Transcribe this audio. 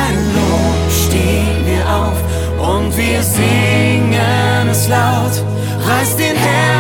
dein Lob stehen wir auf und wir singen es laut. Reiß den Herz